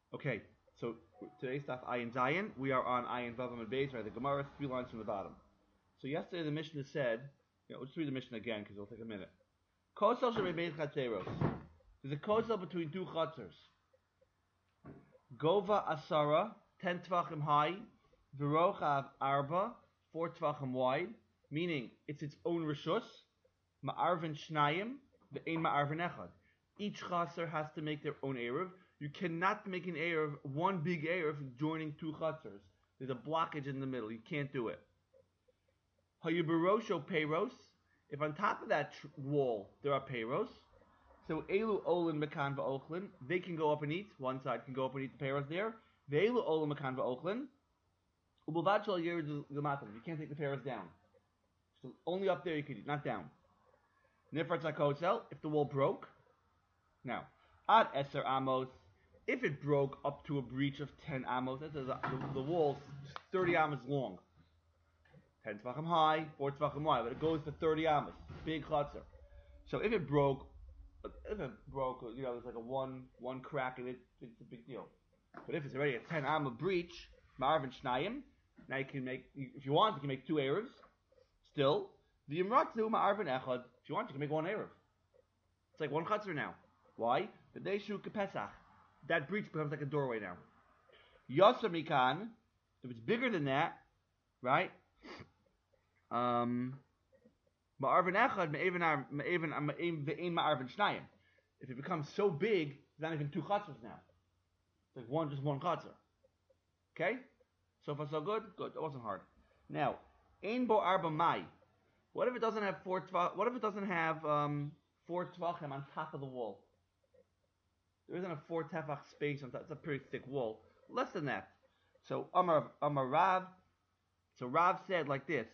Okay, so today's stuff Ayin Zion. We are on Ayin Vavam and Beis, right? The Gemara, 3 lines from the bottom. So yesterday the Mishnah said, let's read the Mishnah again because it'll take a minute. Kosel shebebeis chatzeros. There's a kosel between two chatzers. Gova asara, 10 tvachim high, virochav arba, 4 tvachim wide, meaning it's its own rishus. Ma'arvin shnayim, ve'ein ma'arvin echad. Each chaser has to make their own eruv. You cannot make an eruv, one big eruv, joining two chatzers. There's a blockage in the middle. You can't do it. Hayubarosho peiros. If on top of that wall there are peiros, so elu olin mekan va'ochlin, they can go up and eat. One side can go up and eat the peiros there. Ve'elu olin mekan va'ochlin. Ubavad shel yerid l'matam. You can't take the peiros down. So only up there you can eat, not down. Nifrat zakotzel, if the wall broke. Now, ad eser amos, if it broke up to a breach of 10 amos, that's the wall's 30 amos long. 10 tvachim high, 4 tvachim wide, but it goes to 30 amos. Big chutzner. So if it broke, there's like a one crack in it, it's a big deal. But if it's already a 10 amma breach, ma'arvin shnayim, now you can make, if you want, you can make two erevs. Still, the imratzu ma'arvin echad, if you want, you can make one erev. It's like one chutzner now. Why? The Deshu Kepesach. That breach becomes like a doorway now. Yasser Mikan, if it's bigger than that, right? Ma'arvin Echad, Ve'ein Ma'arvin Shnayim. If it becomes so big, it's not even two chatzers now. It's like just one chatzer. Okay? So far so good? Good. That wasn't hard. Now, Ein Bo Arba Mai. What if it doesn't have four tvachim on top of the wall? There isn't a 4 tefach space on top. It's a pretty thick wall. Less than that. So Amar Rav. So Rav said like this: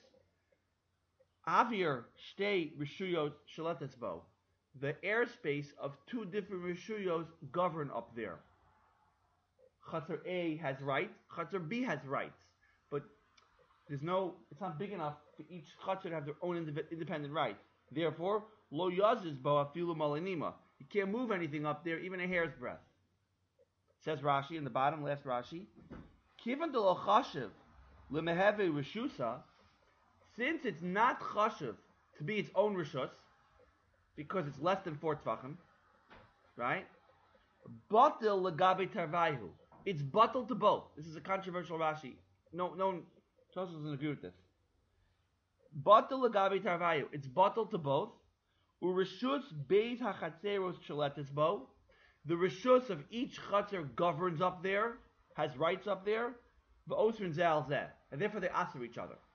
Avir shtei rishuyos shaletisbo. The airspace of two different rishuyos govern up there. Chatzar A has rights. Chatzar B has rights, but it's not big enough for each chatzar to have their own independent right. Therefore, lo yazis bo afilu malinima. You can't move anything up there, even a hair's breadth. Says Rashi in the bottom, last Rashi. Kivan de lo chashiv lemeheve rishusa, since it's not chashiv to be its own rishus, because it's less than 4 tvachim, right? Batil legabe tarvaihu. It's batil to both. This is a controversial Rashi. No one doesn't agree with this. Batil legabe tarvaihu. It's batil to both. Urishus beis hachatzeros shaletisbo. The rishus of each chatzer governs up there, has rights up there. V'osrin zal zeh, and therefore they answer each other.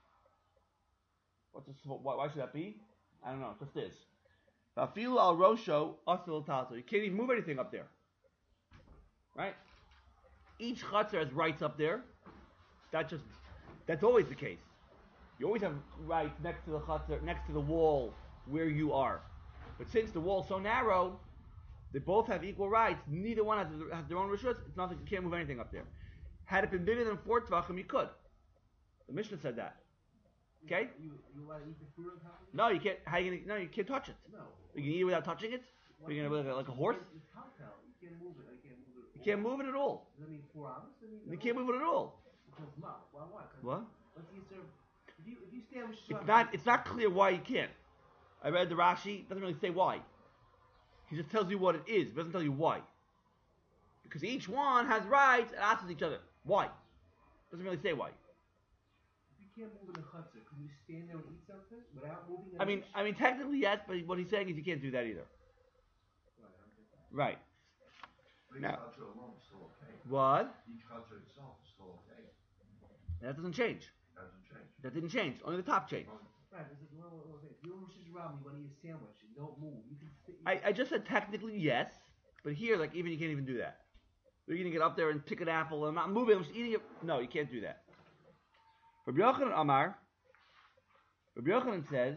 Why should that be? I don't know. It just is. V'afilu al rosho asil tato. You can't even move anything up there, right? Each chatzer has rights up there. That's always the case. You always have rights next to the chatzer, next to the wall where you are. But since the wall is so narrow, they both have equal rights. Neither one has their own rishus. It's nothing. You can't move anything up there. Had it been bigger than 4 tvachim, you could. The Mishnah said that. Okay? You want to eat the fruit on top of it? No, you can't. How you gonna? No, you can't touch it. No. You can eat it without touching it. Are you gonna like a horse? It's telltale. You can't move it. You can't move it at all. Does that mean 4 hours? You can't move it at all. Because no. Why? What? What's the answer? If you stand with It's not clear why you can't. I read the Rashi. It doesn't really say why. He just tells you what it is. It doesn't tell you why. Because each one has rights and asks each other. Why? Doesn't really say why. If you can't move in the chutzner, can you stand there and eat something without moving? I mean, technically yes, but what he's saying is you can't do that either. Right. Each chutzner alone is still okay. What? Each chutzner itself is still okay. That doesn't change. That didn't change. Only the top changed. Right. If you're in Rosh Hashanah, you want to eat a sandwich, and don't move. You can sit. I just said technically yes, but here, like, even you can't even do that. You're going to get up there and pick an apple, and I'm not moving, I'm just eating it. No, you can't do that. Rabbi Yochanan Amar, Rabbi Yochanan says,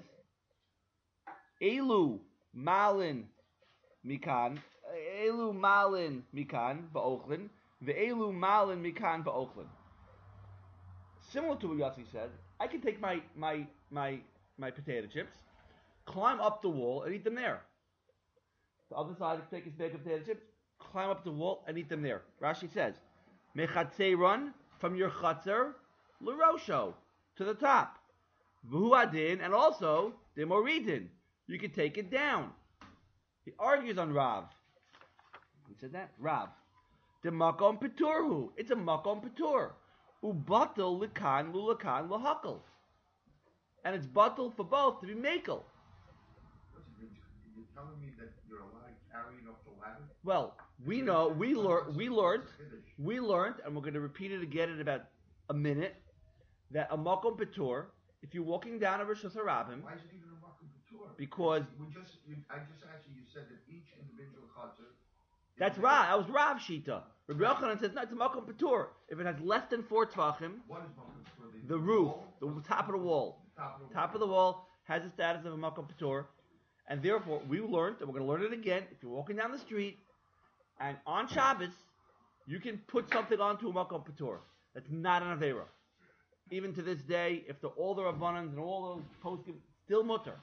Elu malin mikan ba'ochlin, ve'elu malin mikan ba'ochlin. Similar to what Yossi said, I can take my potato chips, climb up the wall, and eat them there. The other side, I can take his bag of potato chips, climb up the wall and eat them there. Rashi says, Mechatzeiron, from your Chatzer, L'Rosho, to the top. V'huadin, and also, the Moridin, you can take it down. He argues on Rav. He said that? Rav. The Makom Peturhu, it's a Makom Petur. Ubatel Likan Lulakan Lahakal. And it's batel for both to be makel. You're telling me that you're allowed carrying up the ladder? Well, we learned, and we're going to repeat it again in about a minute, that a makom petur, if you're walking down a Rosh Hashanah, Why is it even a makom petur? Because I just asked you said that each individual chatzar. That's Rav. That was Rav Shita. Rabbi Yochanan says no, it's a makom petur. If it has less than 4 tvachim, What is makom petur? the roof, the top of the wall. Top of the wall has the status of a makom petur, and therefore we learned, and we're going to learn it again. If you're walking down the street, and on Shabbos, you can put something onto a makom petur. That's not an avera. Even to this day, if all the rabbanans and all those poskim still mutter.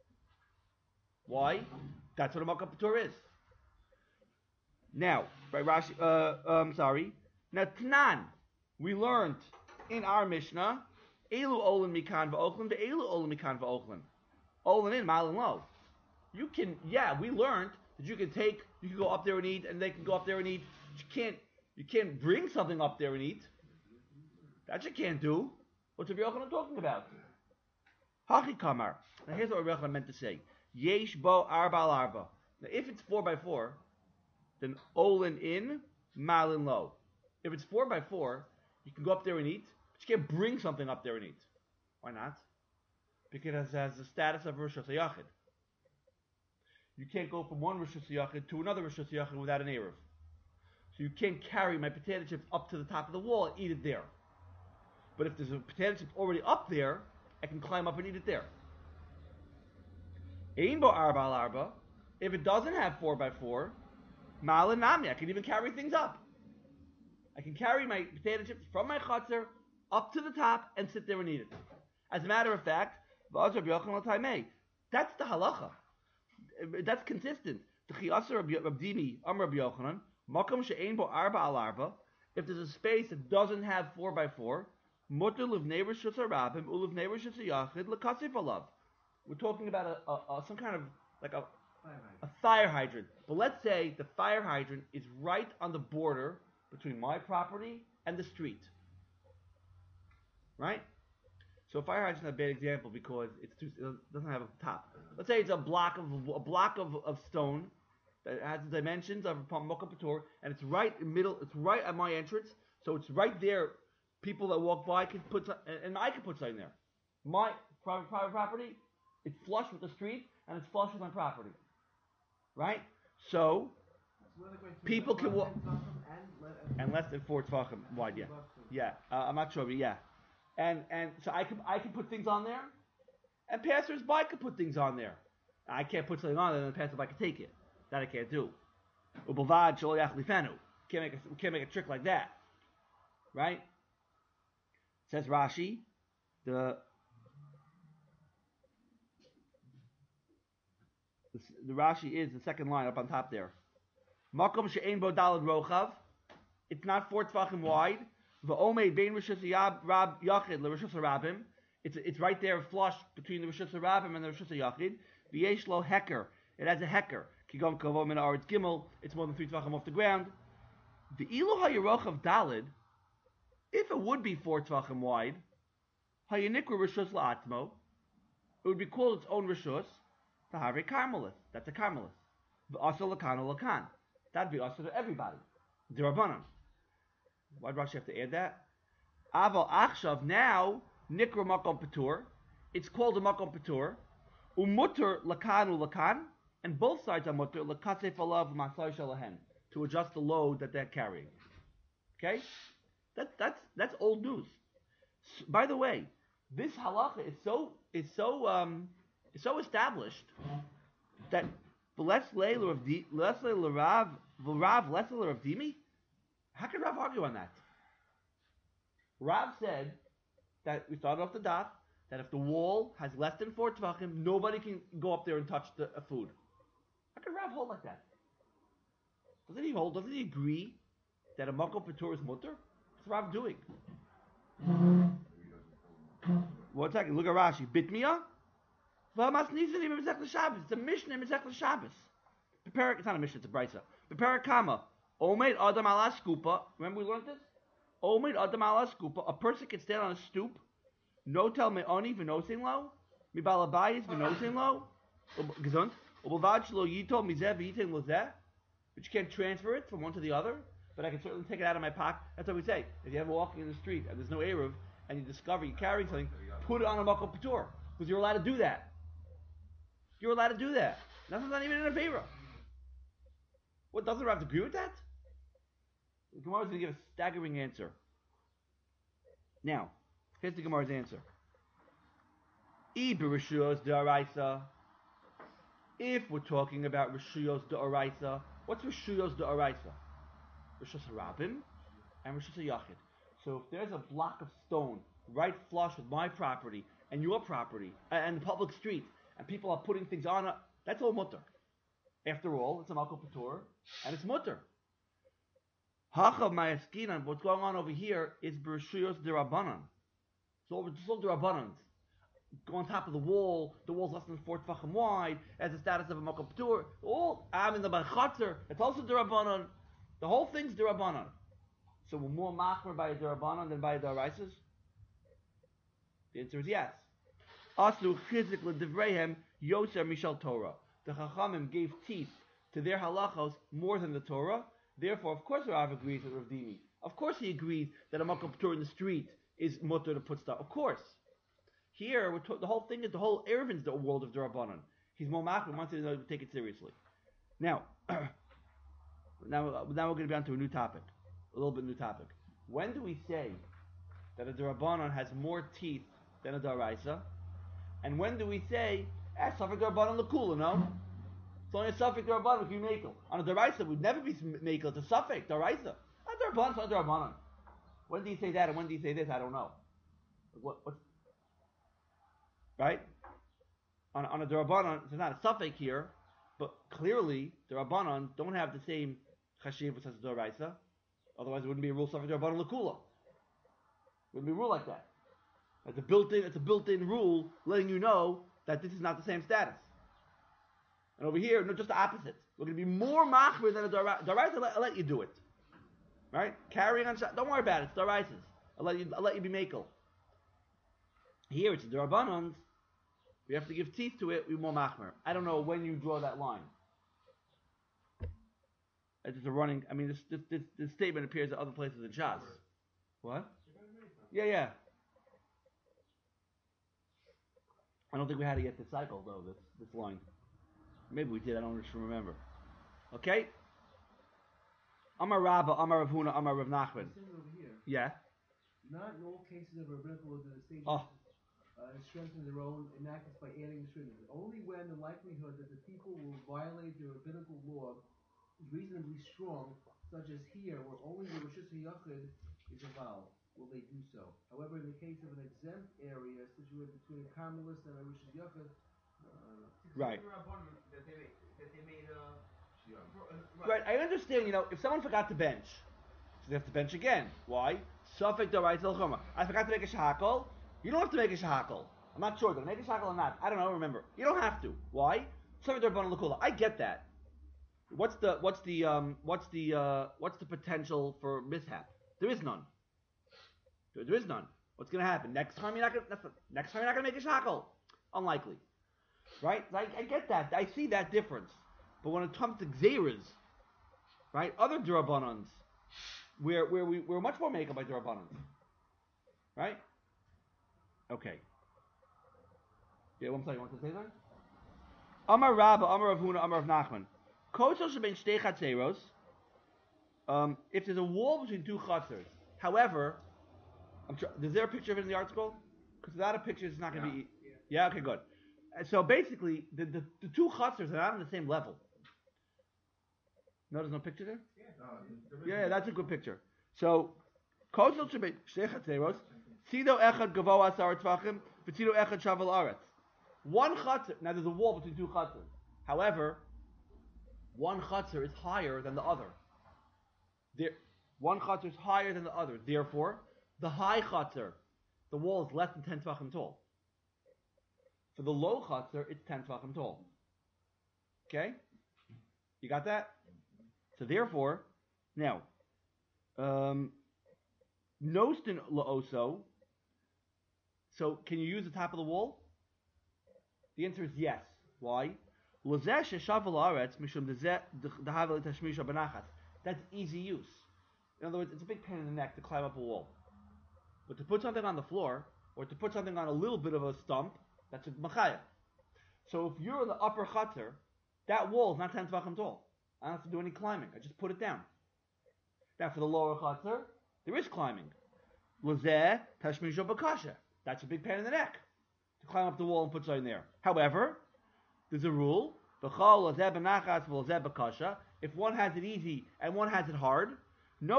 Why? That's what a makom petur is. Now, by Rashi, Now Tanan, we learned in our Mishnah. Elu olin mikan va'ochlin, ve'elu olin mikan va'ochlin. Olin in, malin lo. We learned that you can go up there and eat, and they can go up there and eat. You can't bring something up there and eat. That you can't do. What's Rabbi Yochanan talking about? Hachi kamar. Now here's what Rabbi Yochanan meant to say. Yesh bo arba al arba. Now if it's 4x4, then olin in, malin lo. If it's 4x4, you can go up there and eat. But you can't bring something up there and eat. Why not? Because it has the status of Rosh Hashanah. You can't go from one Rosh Hashanah to another Rosh Hashanah without an Erev. So you can't carry my potato chips up to the top of the wall and eat it there. But if there's a potato chip already up there, I can climb up and eat it there. Ein bo arba al arba. If it doesn't have 4x4, malin nami, I can even carry things up. I can carry my potato chips from my chutzner up to the top and sit there and eat it. As a matter of fact, that's the halacha. That's consistent. If there's a space that doesn't have 4x4, we're talking about some kind of like a fire hydrant. But let's say the fire hydrant is right on the border between my property and the street. Right? So fire hydrant is a bad example because it doesn't have a top. Let's say it's a block of stone that has the dimensions of a Mokum Patur, and it's right in the middle. It's right at my entrance, so it's right there. People that walk by can put, and I can put something there. My private property, it's flush with the street, and it's flush with my property. Right? So people can walk and less than 4 tvachim wide. Yeah. I'm not sure, but yeah. And so I can put things on there, and passers-by can put things on there. I can't put something on there, and the passerby can take it. That I can't do. Ubavad sholiach lifenu. Can't make a trick like that, right? Says Rashi, the Rashi is the second line up on top there. Makom she'ein bo dalad rochav. It's not 4 tvachim wide. V'omei bein rishus rab yachid l'rishus rabim. It's right there, flush between the rishus rabim and the rishus yachid. V'yesh lo heker. It has a heker. Kigon kavod min haaretz gimel. It's more than 3 tvachim off the ground. The ilu hayerochav dalid. If it would be 4 tvachim wide, hayanikra rishus la'atmo. It would be called its own rishus. Tahare karmelis. That's a karmelis. V'asa lakan lakan. That'd be also to everybody. D'Rabbanan. Why did Rashi have to add that? Aval achshav, now nikra makom patur. It's called a makom patur. Umutter lakan ulakan, and both sides are mutter lakasef alav masay shalahen, to adjust the load that they're carrying. Okay, that's old news. By the way, this halacha is so established that less leiler of Rav less leiler of Dimi. How can Rav argue on that? Rav said that we started off the dot that if the wall has less than 4 tvachim, nobody can go up there and touch the food. How can Rav hold like that? Doesn't he agree that a Makom Patur is mutter? What's Rav doing? One second, look at Rashi. Bitmiya? It's a Mishnah in Masechta Shabbos. It's not a Mishnah, it's a Brisa. Prepare Kama. Omeid Adam ala Skupa. Remember we learned this? Omeid Adam ala Skupa. A person can stand on a stoop. No tel me'oni v'nosin lo. Mi balabayis v'nosin lo. Gesund. Ubavad shlo yito mizeh v'yitin lozeh. But you can't transfer it from one to the other. But I can certainly take it out of my pocket. That's what we say. If you're ever walking in the street and there's no Eruv, and you discover you're carrying something, put it on a Makom Patur. Because you're allowed to do that. You're allowed to do that. That's not even in a Avera. What, doesn't Rav agree with that? The Gemara is going to give a staggering answer. Now, here's the Gemara's answer. If we're talking about Rishuyos D'Oraisa, what's Rishuyos D'Oraisa? Rishus Harabim and Rishus Yachid. So if there's a block of stone right flush with my property and your property and the public street, and people are putting things on it, that's all mutter. After all, it's a Makom Patur and it's mutter. Hachav Mayaskinan, what's going on over here is Rishuyos D'Rabanan. So it's all D'Rabanans. Go on top of the wall's less than 4 tefachim wide, has the status of a Makom Patur. All I'm in the Bachatzer, it's also D'Rabanan. The whole thing's D'Rabanan. So we're more machmer by a D'Rabanan than by a D'Oraisas? The answer is yes. Aslu chizik l'divreihem yoser mishal Torah. The Chachamim gave teeth to their halachos more than the Torah. Therefore, of course, Rav agrees with Rav Dimi. Of course, he agrees that a Makom Patur in the street is mutter to put stuff. Of course. Here, the whole thing is the whole Ervin's the world of D'Rabanan. He's more machmer, wants to take it seriously. Now, now we're going to be on to a new topic. A little bit new topic. When do we say that a D'Rabanan has more teeth than a D'Oraisa? And when do we say, Safek D'Rabanan L'Kula, no? It's only a Safek D'Rabanan with you Mekel. On a D'Oraisa, we'd never be Mekel. It's a Safek D'Oraisa. Not D'Rabanan, it's not D'Rabanan. When do you say that and when do you say this? I don't know. What's right? On a D'Rabanan, it's not a Safek here, but clearly, D'Rabanan don't have the same Chashivus as a D'Oraisa. Otherwise, it wouldn't be a rule Safek D'Rabanan L'Kula. Wouldn't be a rule like that. It's a built-in rule letting you know that this is not the same status. And over here, no, just the opposite. We're going to be more machmir than a D'Oraisa. I'll let you do it. Right? Carrying on, don't worry about it. It's D'Oraisas. I'll let you be makel. Here, it's the D'Rabanans. We have to give teeth to it. We're more machmir. I don't know when you draw that line. It's a running. I mean, this statement appears at other places in Shas. What? Yeah. I don't think we had to get this cycle though. This line. Maybe we did. I don't just remember. Okay. Amar Rabba, Amar Rav Huna, Amar Rav Nachman. Yeah. Not in all cases of rabbinical law do the states strengthen their own enactments by adding restrictions. Only when the likelihood that the people will violate their rabbinical law is reasonably strong, such as here, where only the Rishus HaYachid is involved, will they do so. However, in the case of an exempt area situated between a Carmelist and a Rishus HaYachid, right. Right, I understand, if someone forgot to bench, so they have to bench again. Why? Safek D'Oraisa L'Chuma. I forgot to make a shahakol. You don't have to make a shahakol. I'm not sure. Did I make a shahakol or not? I don't know, remember. You don't have to. Why? Safek D'Oraisa L'Kula. I get that. What's the potential for mishap? There is none. There is none. What's going to happen? Next time you're not going to make a shahakol. Unlikely. Right? I get that. I see that difference. But when it comes to Gzeiras, right, other D'Rabanans, we're much more makel by D'Rabanans. Right? Okay. Yeah, one second. Want to say something? Amar Rabba, Amar Rav Huna, Amar Rav Nachman. Kosel shebein shtei chatzeros. If there's a wall between two chatzers. However, is there a picture of it in the article? Because without a picture, it's not going to be... Yeah, okay, good. So basically, the two chatzers are not on the same level. No, there's no picture there? Yeah, that's a good picture. So, Kosel shebein shtei chatzeros. Tzido echad gavoa 10 tvachim, v'tzido echad shavel aretz. One chatzer. Now there's a wall between two chatzers. However, one chatzar is higher than the other. There, one chutzner is higher than the other. Therefore, the high chutzner, the wall is less than 10 tvachim tall. For the low chutzner, it's 10 tvachim tall. Okay? You got that? So therefore, now, Nostin la'oso, so can you use the top of the wall? The answer is yes. Why? That's easy use. In other words, it's a big pain in the neck to climb up a wall. But to put something on the floor, or to put something on a little bit of a stump, that's a machaya. So if you're in the upper chutzner, that wall is not 10 tvachim tall. I don't have to do any climbing. I just put it down. Now for the lower chutzner, there is climbing. Lazeh tashmisha bakasha. That's a big pain in the neck to climb up the wall and put something there. However, there's a rule. If one has it easy and one has it hard, we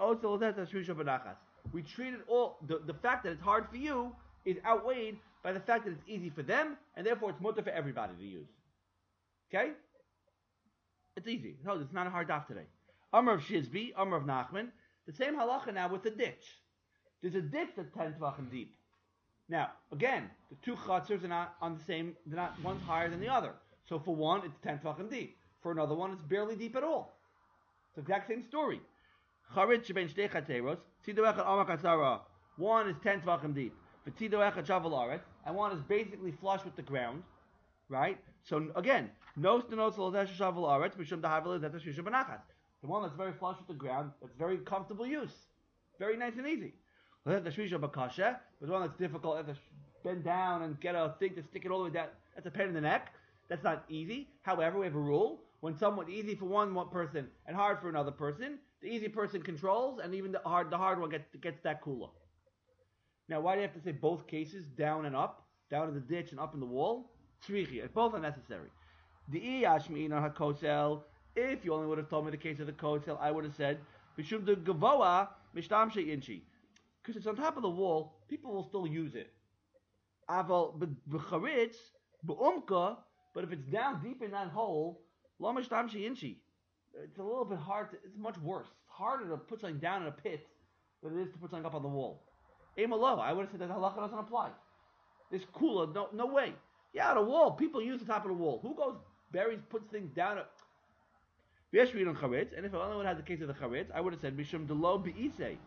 treat it all. The fact that it's hard for you is outweighed by the fact that it's easy for them, and therefore it's mutter for everybody to use. Okay? It's easy. No, it's not a hard daf today. Amr of Shizbi, Amr of Nachman. The same halacha now with the ditch. There's a ditch that's 10 tvachim deep. Now, again, the two chutzers are not on the same, they're not, one's higher than the other. So for one, it's 10 tvachim deep. For another one, it's barely deep at all. It's the exact same story. Charit sheben shtei chateros, tzido echad amak hatzara. One is 10 tvachim deep. V'tzido echad shavel aretz, and one is basically flush with the ground. Right? So again, nos denos l'zesh shavel aretz, mishum dahavel l'zesh shusha benachas. The one that's very flush with the ground, that's very comfortable use. Very nice and easy. But the one that's difficult, have to bend down and get a thing to stick it all the way down. That's a pain in the neck. That's not easy. However, we have a rule. When someone easy for one person and hard for another person, the easy person controls, and even the hard one gets that cooler. Now, why do you have to say both cases, down and up, down in the ditch and up in the wall? Tzrichi. Both are necessary. The iyashmi'ina hakosel. If you only would have told me the case of the kosel, I would have said b'shum de gavoa mishtam she'inchi. Because it's on top of the wall, people will still use it. Aval b'charitz b'umka, but if it's down deep in that hole, lo mishtam she'inchi. It's a little bit hard. It's much worse. It's harder to put something down in a pit than it is to put something up on the wall. Emalo, I would have said that halacha doesn't apply. It's cooler. No way. Yeah, the wall. People use the top of the wall. Who goes buries, puts things down? And if I only would have had the case of the charetz, I would have said mishum delo be'isei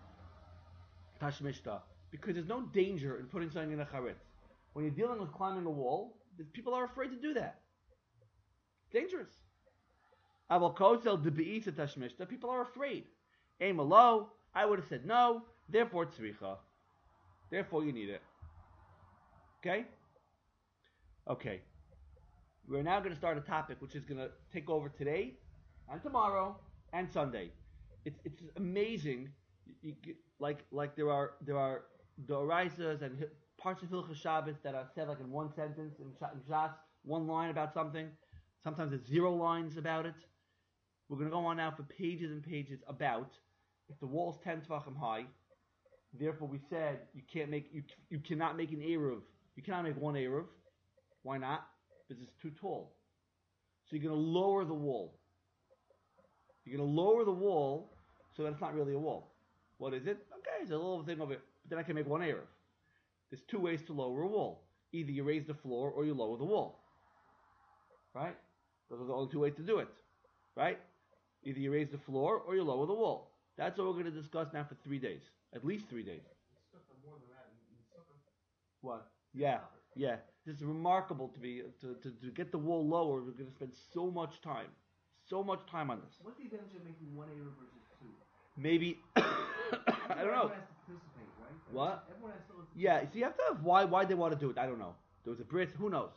tashmishta, because there's no danger in putting something in a charetz. When you're dealing with climbing a wall, people are afraid to do that. Dangerous. Aval kosel de be'isa tashmishta, people are afraid. Emalo, I would have said no. Therefore tzricha. Therefore you need it. Okay. Okay. We're now going to start a topic which is going to take over today and tomorrow and Sunday. It's amazing. Like there are the Oraisas and parts of Hilchos Shabbos that are said like in one sentence in Shas, one line about something. Sometimes it's 0 lines about it. We're going to go on now for pages and pages about if the wall's 10 tvachim high. Therefore, we said you cannot make an eruv. You cannot make one eruv. Why not? Because it's too tall. So you're going to lower the wall. You're going to lower the wall so that it's not really a wall. What is it? Okay, it's a little thing of it. But then I can make one eruv. There's 2 ways to lower a wall. Either you raise the floor or you lower the wall. Right? Those are the only 2 ways to do it. Right? Either you raise the floor or you lower the wall. That's what we're going to discuss now for 3 days. At least 3 days. What? Yeah. This is remarkable to get the wall lower. We're going to spend so much time on this. What's the advantage of making 1 eruv versus 2? Maybe I don't know. Everyone has to participate, right? What? Everyone has to. Yeah. So you have to have why they want to do it. I don't know. There was a bris. Who knows?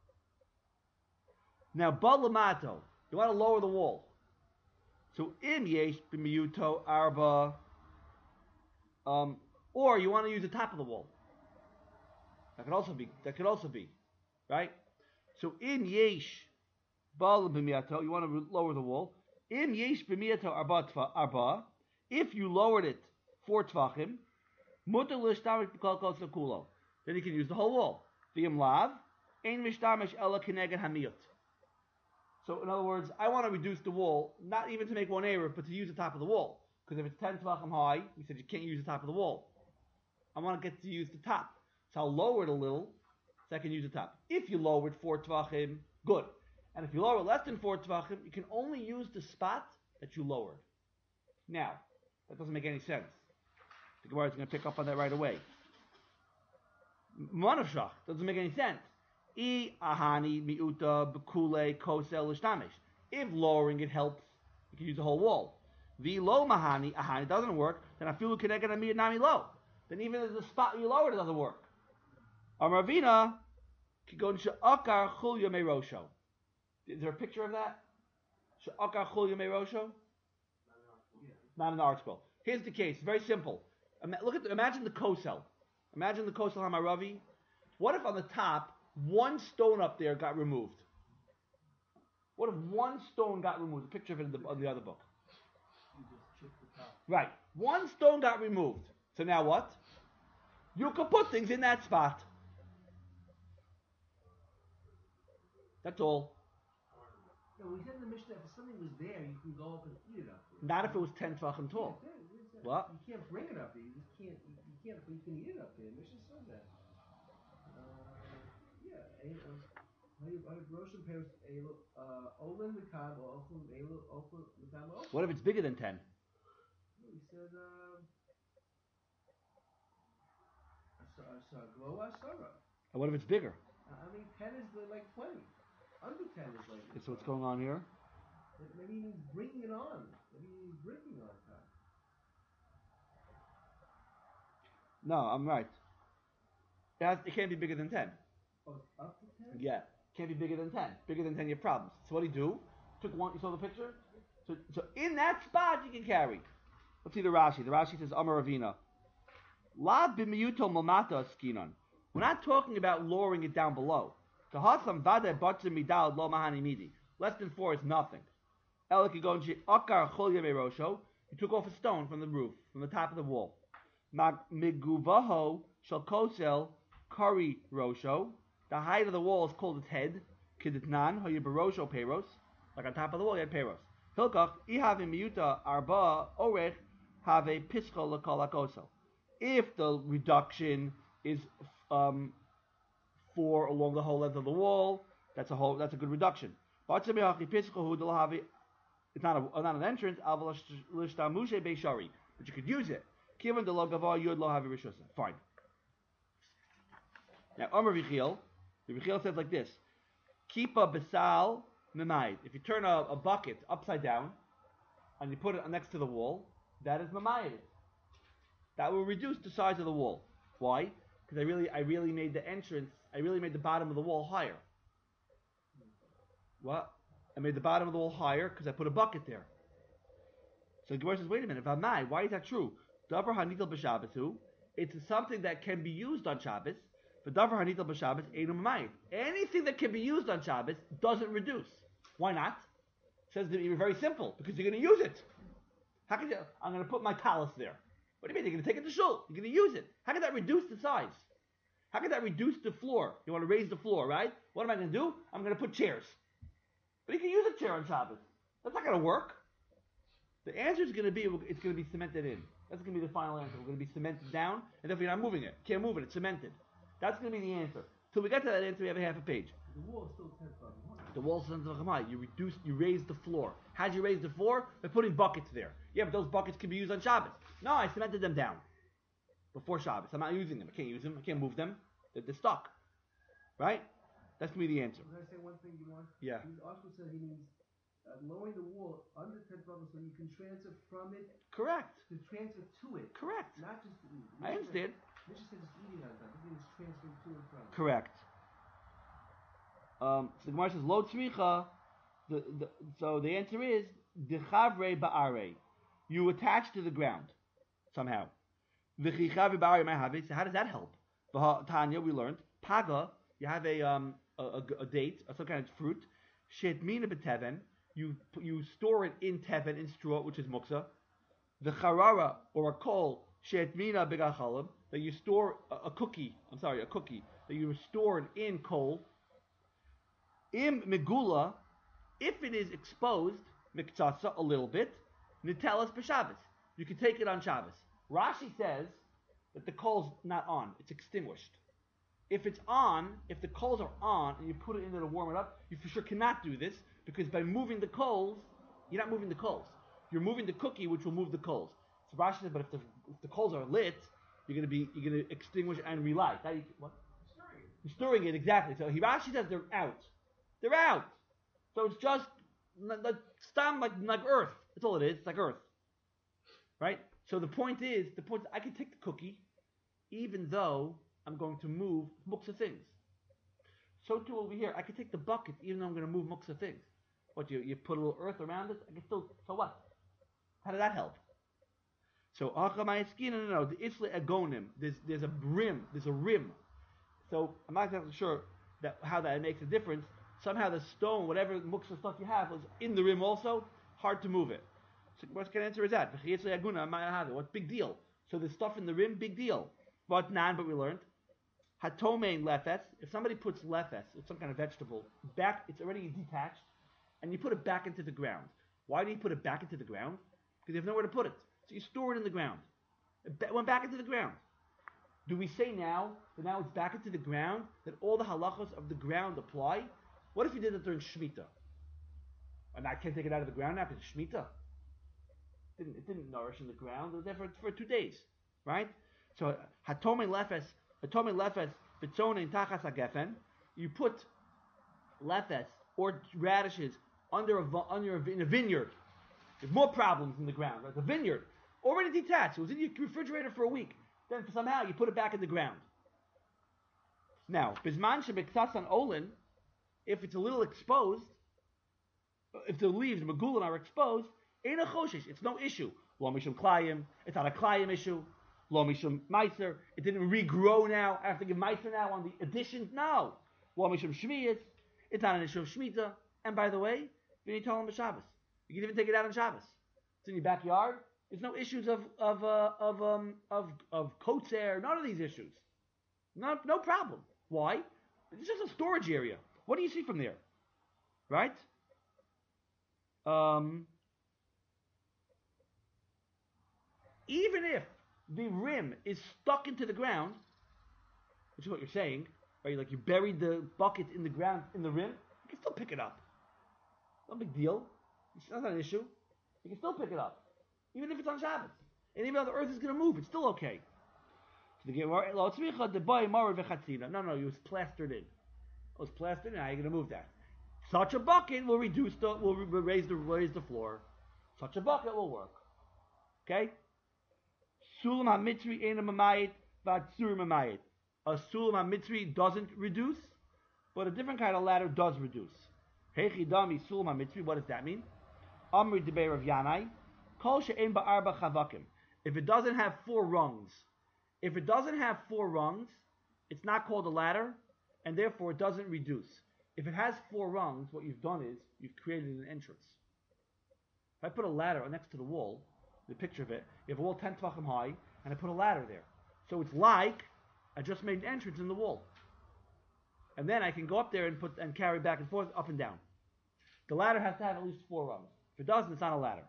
Now, balamato. You want to lower the wall. So im yesh b'miyuto arba. Or you want to use the top of the wall. That could also be, right? So in yesh bal b'miyato, you want to lower the wall. In yesh b'miyato arba, if you lowered it 4 tvachim, mutar l'shtamik b'kol kol sekulo. Then you can use the whole wall. V'yim lav ein mishtamish ela keneged hamiyot. So in other words, I want to reduce the wall, not even to make one area, but to use the top of the wall. Because if it's 10 tvachim high, we said you can't use the top of the wall. I want to get to use the top. So I'll lower it a little, so I can use the top. If you lower it 4 tvachim, good. And if you lower it less than 4 tvachim, you can only use the spot that you lowered. Now, that doesn't make any sense. The Gemara is going to pick up on that right away. Manavshach doesn't make any sense. I ahani miuta bekule kosel l'shtamish. If lowering it helps, you can use the whole wall. The low mahani ahani doesn't work. Then I feel connected on nami low. Then even if the spot you lowered it doesn't work. Amravina kigon she'akar chulya meirosho. Is there a picture of that? She'akar chulya meirosho. Not in the article. Here's the case. Very simple. Imagine the kosel. Imagine the kosel hamaravi. What if on the top, one stone up there got removed? What if one stone got removed? A picture of it in the other book. You just chip the top. Right. One stone got removed. So now what? You can put things in that spot. That's all. No, we said in the Mishnah, if something was there, you can go up and eat it up there. Not if it was 10 tvachim tall. What? You can't bring it up there. You just can't. You can't. But you can eat it up there. The Mishnah says that. Roshan pairs Olin Mikab or Ochel Mikab. What if it's bigger than 10? We said Gloa Sarah. And what if it's bigger? I mean, 10 is like 20. Under 10 is like. So what's going on here? Maybe he means bringing it on. Maybe he's bringing on top. No, I'm right. It can't be bigger than 10. Oh, it's up to 10? Yeah, can't be bigger than 10. Bigger than 10, you have problems. So what do you do? Took one. You saw the picture. So in that spot you can carry. Let's see the Rashi. The Rashi says Amar Ravina. La b'miyuto mamata skinon. We're not talking about lowering it down below. Kahasam vade batzim midal lo mahani midi. Less than 4 is nothing. Elikigonchi akar cholya meirosho. You took off a stone from the roof, from the top of the wall. Miguvaho shal kosel kari rosho. The height of the wall is called its head. Kiditnan hoye barosho peros. Like on top of the wall, you had peros. Hilkach ihave miyuta arba orech have pischa lekol hakosel. If the reduction is 4 along the whole length of the wall, that's a good reduction. It's not an entrance, but you could use it. Fine. Now, Amar Vichiel, the Vichiel says like this: Kipa besal memayid. If you turn a bucket upside down and you put it next to the wall, that is memayid. That will reduce the size of the wall. Why? Because I really made the entrance. I really made the bottom of the wall higher. What? I made the bottom of the wall higher because I put a bucket there. So the Gemara says, wait a minute, Vamai, why is that true? Davar hanitel b'Shabbasu. It's something that can be used on Shabbos. But davar hanitel b'Shabbos einu mamayid. Anything that can be used on Shabbos doesn't reduce. Why not? It says that it's very simple because you're going to use it. How could you? I'm going to put my talus there. What do you mean? You're going to take it to shul. You're going to use it. How can that reduce the size? How can that reduce the floor? You want to raise the floor, right? What am I going to do? I'm going to put chairs. But you can use a chair on Shabbos. That's not going to work. The answer is going to be, it's going to be cemented in. That's going to be the final answer. We're going to be cemented down, and therefore you're not moving it. Can't move it. It's cemented. That's going to be the answer. Till we get to that answer, we have a half a page. The wall is still 10 feet high. The wall is 10 feet high. You raise the floor. How'd you raise the floor? By putting buckets there. Yeah, but those buckets can be used on Shabbos. No, I cemented them down before Shabbos. I'm not using them. I can't use them. I can't move them. They're stuck. Right? That's going to be the answer. Can I say one thing you want? Yeah. He also said he means lowering the wall under 10 feet so you can transfer from it. Correct. To transfer to it. Correct. Not just to eat. I understand. Mishnah said just eating on top. This means transferring to and from. Correct. So the Gemara says, Lo tzricha. So the answer is, Dechavre ba'are. You attach to the ground somehow. V'chichavre ba'are ma'havi. So how does that help? Tanya, we learned. Paga, you have a date, some kind of fruit. Shetmina b'teven. You store it in teven, in straw, which is muksa. The charara, or a kol, shetmina b'gachalim, that you store a cookie, that you store it in coal. Im megula, If it is exposed, miktsasa, a little bit, nitelas b'Shabbos. You can take it on Shabbos. Rashi says that the coal's not on, it's extinguished. If it's on, if the coals are on and you put it in there to warm it up, you for sure cannot do this because by moving the coals, you're not moving the coals. You're moving the cookie, which will move the coals. So Rashi says, but if the coals are lit, you're gonna extinguish and relight. What? You're storing it exactly. So Rashi says they're out. They're out. So it's just stam like earth. That's all it is. It's like earth, right? So the point is I can take the cookie, even though I'm going to move muksa things. So too over here, I can take the bucket even though I'm going to move muksa things. What, you put a little earth around it? I can still, so what? How did that help? So, no, the isle agonim, there's a rim, So, I'm not exactly sure how that makes a difference. Somehow the stone, whatever muksa stuff you have, was in the rim also, hard to move it. So, what's the answer is that? What big deal? So, the stuff in the rim, big deal. But we learned. Hatomein lefes, if somebody puts lefes, it's some kind of vegetable, back, it's already detached, and you put it back into the ground. Why do you put it back into the ground? Because you have nowhere to put it. So you store it in the ground. It went back into the ground. Do we say now that now it's back into the ground, that all the halachos of the ground apply? What if you did it during Shemitah? And I can't take it out of the ground now because it's Shemitah? It didn't nourish in the ground. It was there for 2 days. Right? So, Hatomein lefes, in tachas hagefen. You put lefes or radishes in a vineyard. There's more problems in the ground. Right? The vineyard already detached. It was in your refrigerator for a week. Then somehow you put it back in the ground. Now, bisman shebeksasan olin, if it's a little exposed, if the leaves, magulin, are exposed, ain't a choshish. It's no issue. Lo mishum klayim. It's not a klayim issue. Lo mishum meiser. It didn't regrow now. I have to give meiser now on the additions. No. Lo mishum shmiyas. It's not an issue of shmita. And by the way, you need to tell him Shabbos. You can even take it out on Shabbos. It's in your backyard. There's no issues of kotzer. None of these issues. No problem. Why? It's just a storage area. What do you see from there? Right? Even if the rim is stuck into the ground, which is what you're saying, right? Like you buried the bucket in the ground, in the rim, you can still pick it up. No big deal. It's not an issue. You can still pick it up. Even if it's on Shabbos. And even though the earth is going to move, it's still okay. So the no, it was plastered in. It was plastered in, how are you going to move that? Such a bucket will raise the floor. Such a bucket will work. Okay? Sulam ha-mitzri ena mamayit v'atzur mamayit. A sulam ha-mitzri doesn't reduce, but a different kind of ladder does reduce. Hechi dami sulam ha-mitzri, what does that mean? Amri debei Rav Yanai, kol she'en ba'arba chavakim. If it doesn't have 4 rungs, it's not called a ladder, and therefore it doesn't reduce. If it has 4 rungs, what you've done is you've created an entrance. If I put a ladder next to the wall, the picture of it, you have a wall 10 tvachim high, and I put a ladder there. So it's like I just made an entrance in the wall. And then I can go up there and carry back and forth, up and down. The ladder has to have at least 4 rungs. If it doesn't, it's not a ladder.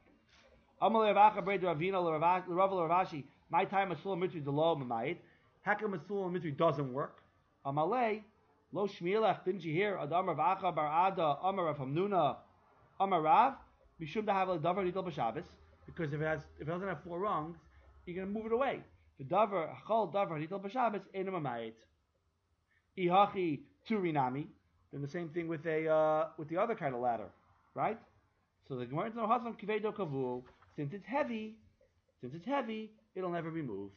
My time Masulam Mitri the law Mamayit. How come Masulam Mitri doesn't work? Amalei, Lo Shmielach, didn't you hear? Adam Rav Acha Bar Ada, Amar Rav Hamnuna, Amar Rav, Mishum Dahav Davar Nitel B'Shabbos, because if it doesn't have 4 rungs, you're going to move it away. The Davar, Chol Davar Nitel B'Shabbos, Eina Mamayit. Ihachi Turinami, then the same thing with the other kind of ladder, right? So the Gemara no Hasam Kivedo Kavu, since it's heavy, it'll never be moved.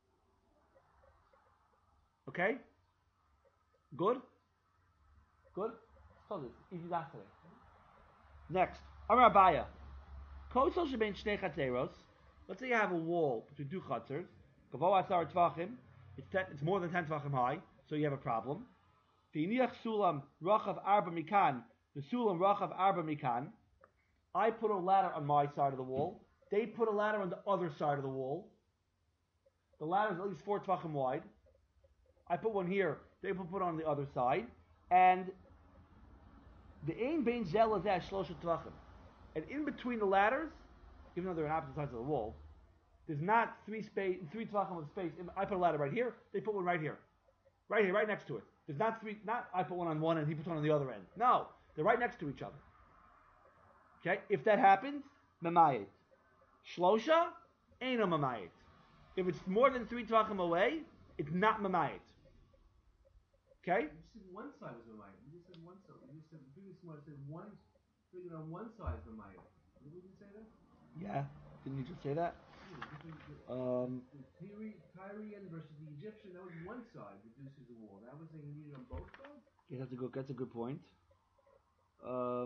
Okay? Good? Told you, easy today. Next, Amar Abaya. Kosel shebein shnei chatzeros. Let's say you have a wall between 2 chatzers. Gavo atzar tvachim. It's more than 10 tvachim high, so you have a problem. V'iniach sulam rachav arba mikan. The sulam rachav arba mikan. I put a ladder on my side of the wall. They put a ladder on the other side of the wall. The ladder is at least 4 tvachim wide. I put one here. They put on the other side. And The ein bein zel lezeh shlosha tvachim. And in between the ladders, even though they're on opposite sides of the wall, there's not three tvachim of space. I put a ladder right here, they put one right here. Right here, right next to it. There's not I put one on one and he puts one on the other end. No, they're right next to each other. Okay, if that happens, mamayit. Shlosha, ain't a mamayit. If it's more than 3 tvachim away, it's not mamayit. Okay? You said one side was Mamayit. You just said one side. You just said the previous one said one figure on one side is Mamayit. Didn't you say that? Yeah. Didn't you just say that? The Tyrian versus the Egyptian, that was one side reduces the wall. That was saying you needed on both sides? Yeah, that's a good point. So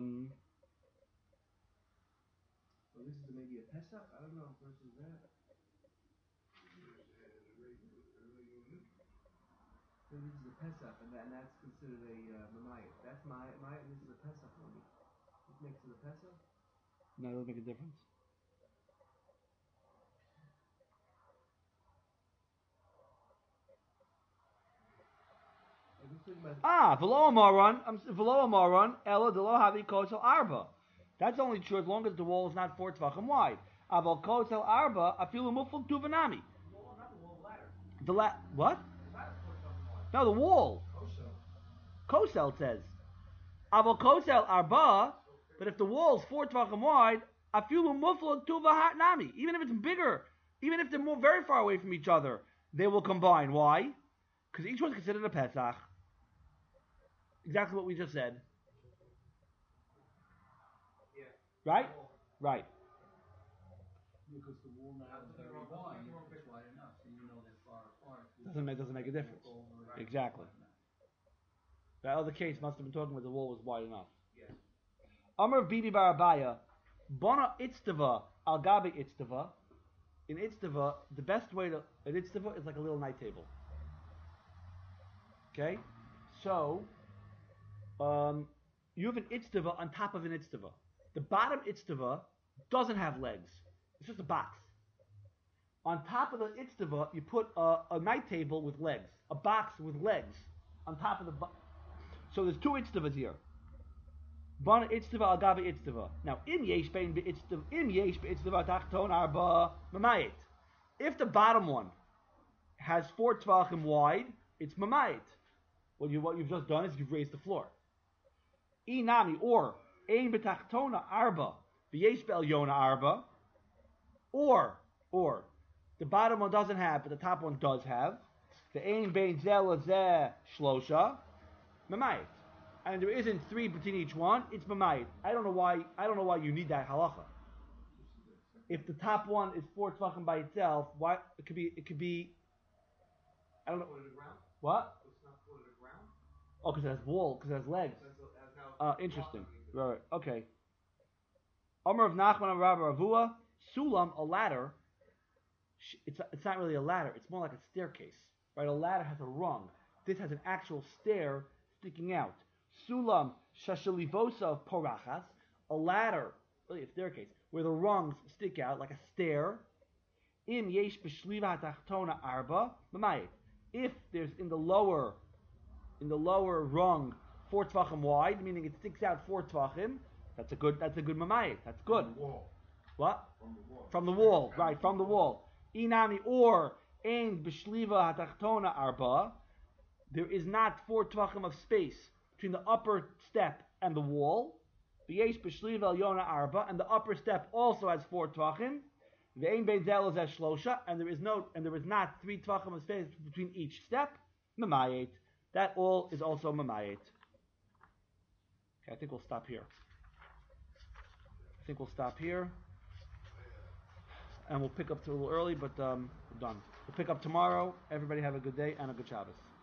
this is maybe a Pesach? I don't know versus that. So this is a Pesach, and that's considered a Mamayit. That's my, and this is a Pesach only. This makes it a Pesach? No, it doesn't make a difference. V'lo amaron, elo de lo havi kotel arba. That's only true as long as the wall is not 4 tvachim wide. Aval kotel arba afilu muful tuvanami. The what? No, the wall. Kosel says. Aval kosel arba, but if the wall is 4 tvachim wide, afilu muful tuvanami. Even if it's bigger, even if they're very far away from each other, they will combine. Why? Because each one's considered a Pesach. Exactly what we just said. Yeah. Right? Right. Because the wall now is very wide, it's wide enough, so you know they're far apart. Doesn't make a difference. Exactly. That other case must have been talking about the wall was wide enough. Yes. Amar Bidi Barabaya, Bona Itztava, Al Gabi Itztava. In Itztava, the best way to an Itztava is like a little night table. Okay? So you have an Itztava on top of an Itztava. The bottom Itztava doesn't have legs. It's just a box. On top of the Itztava, you put a night table with legs. A box with legs on top of the box. So there's 2 Itztavas here. Bana Itztava al Gabi Itztava. Now, im yesh be'itztava tachton arba mamayit. If the bottom one has 4 tvachim wide, it's mamayit. What you've just done is you've raised the floor. Inami, or ein betachtona arba v'yesh be'elyona arba, or the bottom one doesn't have, but the top one does have. The ein bein zeh lezeh shlosha mamayit, and there isn't 3 between each one. It's mamayit. I don't know why you need that halacha. If the top one is 4 tvachim by itself, why it could be. I don't know. What? Oh, because it has wall, because it has legs. Interesting. Right. Okay. Amar of Nachman and Rabbi Ravua, Sulam, a ladder. It's not really a ladder. It's more like a staircase. Right. A ladder has a rung. This has an actual stair sticking out. Sulam shashalivosa of porachas. A ladder, really a staircase, where the rungs stick out like a stair. Im yesh b'shliva tachtona arba mamayit. If there's in the lower rung 4 tvachim wide, meaning it sticks out 4 tvachim, that's a good mamayit. That's good. From the wall. What? From the wall. Right, from the wall. Inami, or ein b'shliva hatachtona arba, there is not 4 tvachim of space between the upper step and the wall. V'yesh b'shliva elyona arba, and the upper step also has 4 tvachim. Ve'ein bein zeh lezeh shlosha, and there is not 3 tvachim of space between each step. Mamayit. That all is also mamayit. Okay, I think we'll stop here. And we'll pick up a little early, but we're done. We'll pick up tomorrow. Everybody have a good day and a good Shabbos.